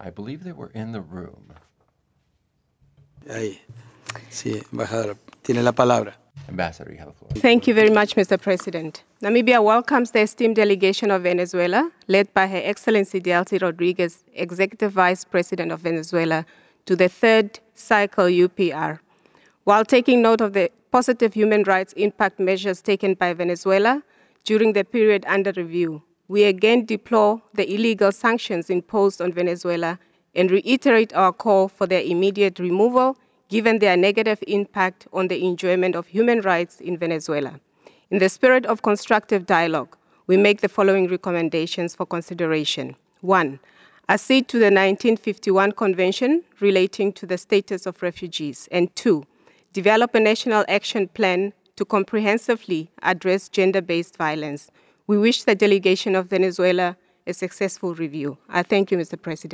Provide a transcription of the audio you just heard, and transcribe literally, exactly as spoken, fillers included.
I believe they were in the room. Ahí. Sí, embajadora, tiene la palabra. Ambassador, you have the floor. Thank you very much, Mister President. Namibia welcomes the esteemed delegation of Venezuela, led by Her Excellency Delcy Rodriguez, Executive Vice President of Venezuela, to the third cycle U P R. While taking note of the positive human rights impact measures taken by Venezuela during the period under review, we again deplore the illegal sanctions imposed on Venezuela and reiterate our call for their immediate removal, given their negative impact on the enjoyment of human rights in Venezuela. In the spirit of constructive dialogue, we make the following recommendations for consideration. One, accede to the nineteen fifty-one Convention relating to the status of refugees. And two, develop a national action plan to comprehensively address gender-based violence. We wish the delegation of Venezuela a successful review. I thank you, Mister President.